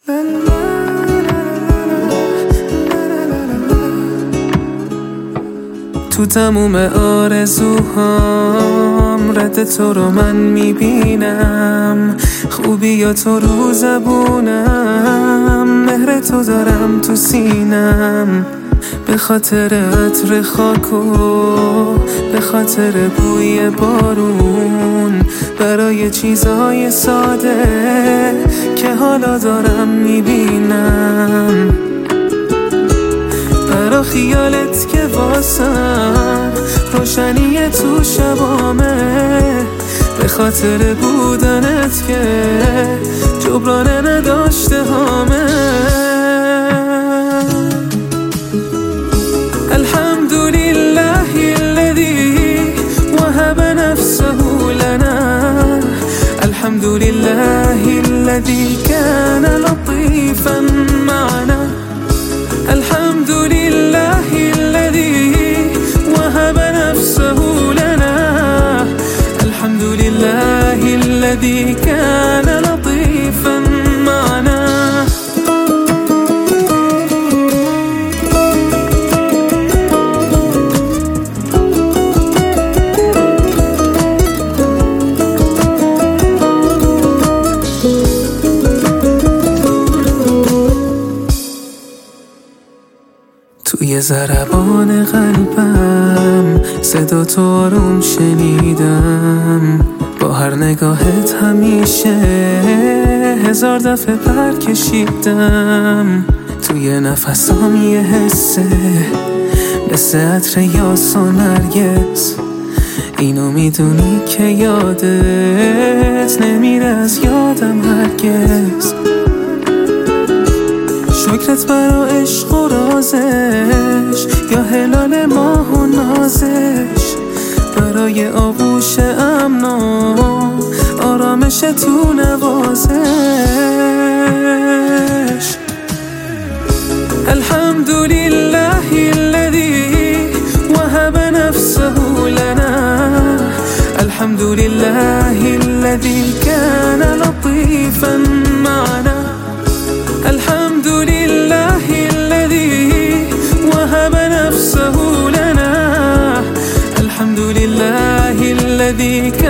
تو تموم آرزوهام رد تو رو من میبینم، خوبی یا تو رو زبونم، مهر تو دارم تو سینم، به خاطر عطر خاک و به خاطر بوی بارون، برای چیزهای ساده که حالا دارم میبینم، برا خیالت که واسم روشنی تو شبامه، به خاطر بودنت که جبران نداشته هامه. الحمدلله الذي وهب نفسه لنا، الحمدلله الذي كان لطيفا معنا، الحمد لله الذي وهب نفسه لنا، الحمد لله الذي كان لطيفا معنا. توی ضربان قلبم صدا تو آروم شنیدم، با هر نگاهت همیشه هزار دفعه پر کشیدم، توی نفسام یه حسه مثل عطر یاس و نرگس، اینو میدونی که یادت نمیره از یادم هرگز. شکرت برا عشق و رازش، یا هلال ماه و نازش، برای آغوش امن و آرامش تو نوازش. الحمد لله الذي وهب نفسه لنا، الحمد لله الذي كان لطيفا معنا، الحمد لله الذي وهب نفسه لنا، الحمد لله الذي